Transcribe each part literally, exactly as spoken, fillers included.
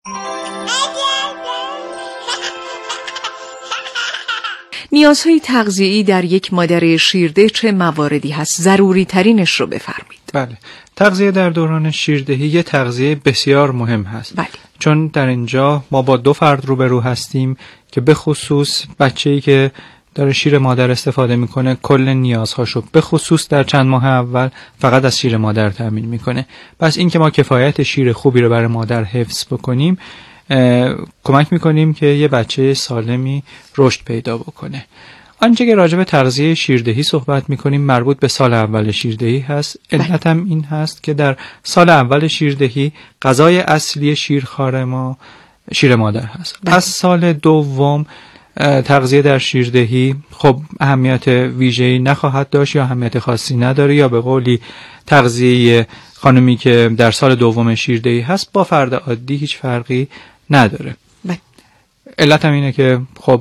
نیازهای تغذیه‌ای در یک مادر شیرده چه مواردی هست؟ ضروری ترینش رو بفرمایید. بله، تغذیه در دوران شیردهی یه تغذیه بسیار مهم هست. بله. چون در اینجا ما با دو فرد روبرو هستیم که به خصوص بچه‌ای که داره شیر مادر استفاده میکنه کل نیازهاشو به خصوص در چند ماه اول فقط از شیر مادر تامین میکنه. پس این که ما کفایت شیر خوبی رو برای مادر حفظ بکنیم کمک میکنیم که یه بچه سالمی رشد پیدا بکنه. آنچه که راجع به تغذیه شیردهی صحبت میکنیم مربوط به سال اول شیردهی هست. علت هم این هست که در سال اول شیردهی غذای اصلی شیرخوار ما شیر مادر هست. بله. از سال دوم تغذیه در شیردهی خب اهمیت ویژه‌ای نخواهد داشت یا اهمیت خاصی نداره، یا به قولی تغذیه خانمی که در سال دوم شیردهی هست با فرد عادی هیچ فرقی نداره. بله. علت هم اینه که خب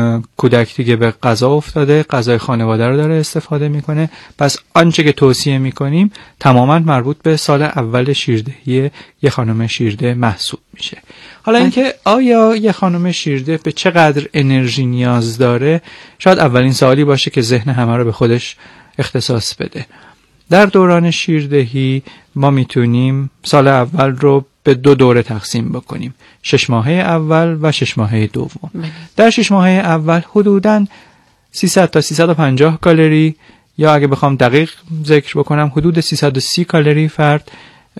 کودک دیگه به غذا افتاده، غذای خانواده رو داره استفاده میکنه. پس آنچه که توصیه میکنیم تماما مربوط به سال اول شیردهی یه خانم شیرده محسوب میشه. حالا اینکه آیا یه خانم شیرده به چقدر انرژی نیاز داره شاید اولین سوالی باشه که ذهن همه رو به خودش اختصاص بده. در دوران شیردهی ما میتونیم سال اول رو به دو دوره تقسیم بکنیم، شش ماهه اول و شش ماهه دوم. مه. در شش ماهه اول حدوداً سیصد تا سیصد و پنجاه کالری، یا اگه بخوام دقیق ذکر بکنم حدود سیصد و سی کالری فرد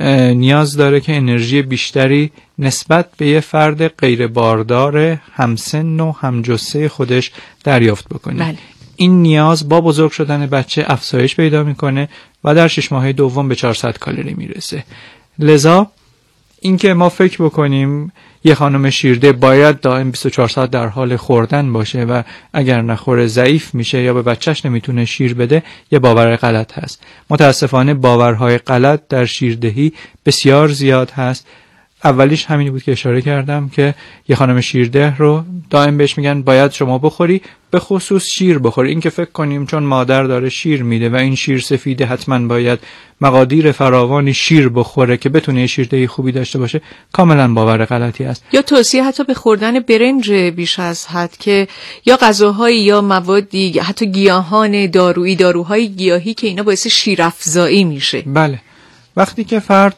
نیاز داره که انرژی بیشتری نسبت به یه فرد غیر باردار همسن و همجثه خودش دریافت بکنه. بله. این نیاز با بزرگ شدن بچه افزایش پیدا میکنه و در شش ماهه دوم به چهارصد کالری میرسه. لذا اینکه ما فکر بکنیم یه خانم شیرده باید دائم بیست و چهار ساعت در حال خوردن باشه و اگر نخوره ضعیف میشه یا به بچهش نمیتونه شیر بده، یه باور غلط هست. متاسفانه باورهای غلط در شیردهی بسیار زیاد هست. اولیش همینی بود که اشاره کردم که یه خانم شیرده رو دائم بهش میگن باید شما بخوری، به خصوص شیر بخوری. این که فکر کنیم چون مادر داره شیر میده و این شیر سفیده حتما باید مقادیر فراوانی شیر بخوره که بتونه شیردهی خوبی داشته باشه، کاملا باور غلطی است. یا توصیه حتی به خوردن برنج بیش از حد که یا غذاهایی یا موادی حتی گیاهان دارویی، داروهای گیاهی که اینا باعث شیرافزایی میشه. بله، وقتی که فرد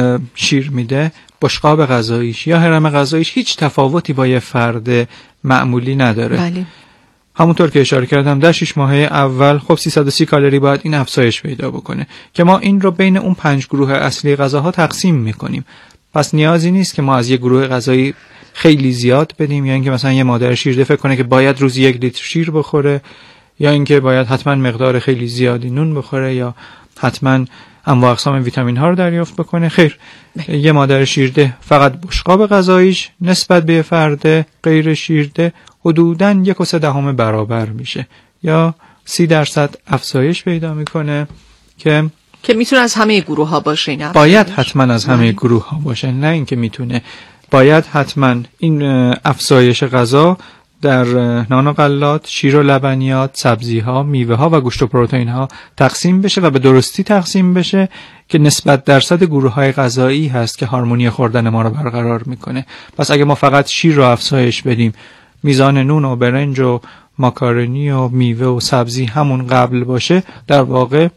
شیر میده بشقاب غذاییش یا هرم غذاییش هیچ تفاوتی با یه فرد معمولی نداره. بله. همونطور که اشاره کردم در شش ماهه اول خب سیصد و سی کالری باید این افزایش پیدا بکنه که ما این رو بین اون پنج گروه اصلی غذاها تقسیم میکنیم. پس نیازی نیست که ما از یه گروه غذایی خیلی زیاد بدیم، یا اینکه مثلا یه مادر شیرده فکر کنه که باید روزی یک لیتر شیر بخوره، یا اینکه باید حتما مقدار خیلی زیادی نون بخوره، یا حتما انواع اقسام ویتامین ها رو دریافت بکنه. خیر، یه مادر شیرده فقط بشقاب غذاییش نسبت به فرد غیر شیرده حدوداً یک و سه دهم برابر میشه یا سی درصد افزایش پیدا میکنه که که میتونه از همه گروه ها باشه. نه باید حتما از همه گروه ها باشه، نه اینکه میتونه، باید حتما این افزایش غذا در نان و غلات، شیر و لبنیات، سبزی‌ها، میوه‌ها و گوشت و پروتئین‌ها تقسیم بشه و به درستی تقسیم بشه که نسبت درصد گروه‌های غذایی هست که هارمونی خوردن ما رو برقرار میکنه. پس اگه ما فقط شیر رو افزایش بدیم، میزان نون و برنج و ماکارونی و میوه و سبزی همون قبل باشه، در واقع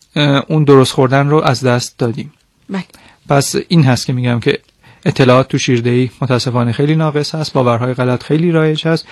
اون درست خوردن رو از دست دادیم. بله. پس این هست که میگم که اطلاعات تو شیردهی متاسفانه خیلی ناقص هست، باورهای غلط خیلی رایج هست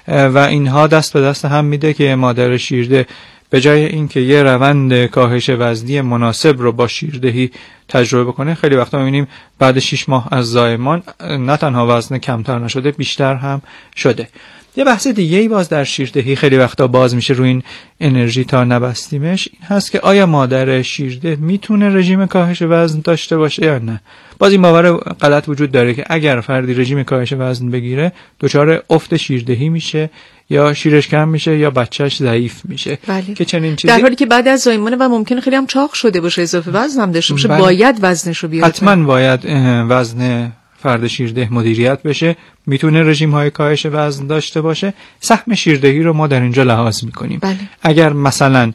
و اینها دست به دست هم میده که مادر شیرده به جای اینکه یه روند کاهش وزنی مناسب رو با شیردهی تجربه بکنه، خیلی وقتا میبینیم بعد شش ماه از زایمان نه تنها وزن کمتر نشده، بیشتر هم شده. یه بحث دیگه ای باز در شیردهی خیلی وقتا باز میشه روی این انرژی تا نبستیمش، این هست که آیا مادر شیرده میتونه رژیم کاهش وزن داشته باشه یا نه. باز این باور غلط وجود داره که اگر فردی رژیم کاهش وزن بگیره دچار افت شیردهی میشه یا شیرش کم میشه یا بچهش ضعیف میشه. بله. که چنین چیزی در حالی که بعد از زایمانه و ممکنه خیلی هم چاق شده باشه، اضافه وزن هم داشته باشه. بله. باید وزنش رو بیاره. حتما باید وزن فرد شیرده مدیریت بشه، میتونه رژیم های کاهش وزن داشته باشه. سهم شیردهی رو ما در اینجا لحاظ میکنیم. بله. اگر مثلا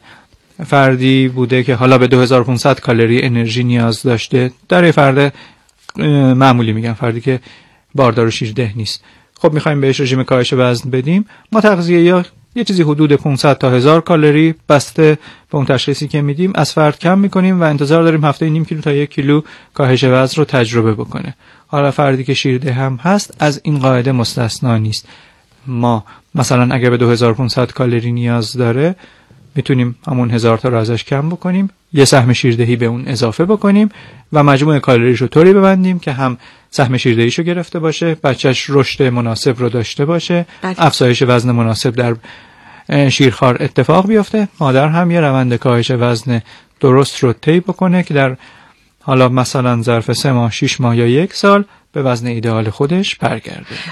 فردی بوده که حالا به دو هزار و پانصد کالری انرژی نیاز داشته، در یه فرد معمولی میگم، فردی که باردار و شیرده نیست. خب میخوایم بهش رژیم کاهش وزن بدیم، ما تغذیه یا یه چیزی حدود پانصد تا هزار کالری بسته به اون تشخیصی که میدیم از فرد کم میکنیم و انتظار داریم هفته نیم کیلو تا یک کیلو کاهش وزن رو تجربه بکنه. حالا فردی که شیرده هم هست از این قاعده مستثنا نیست. ما مثلا اگر به دو هزار و پانصد کالری نیاز داره میتونیم همون هزار تا رو ازش کم بکنیم، یه سهم شیردهی به اون اضافه بکنیم و مجموع کالریش رو طوری ببندیم که هم سهم شیردهیشو گرفته باشه، بچهش رشد مناسب رو داشته باشه، بله. افزایش وزن مناسب در شیرخوار اتفاق بیفته، مادر هم یه روند کاهش وزن درست رو طی بکنه که در حالا مثلا ظرف سه ماه، شش ماه یا یک سال به وزن ایدئال خودش برگرده.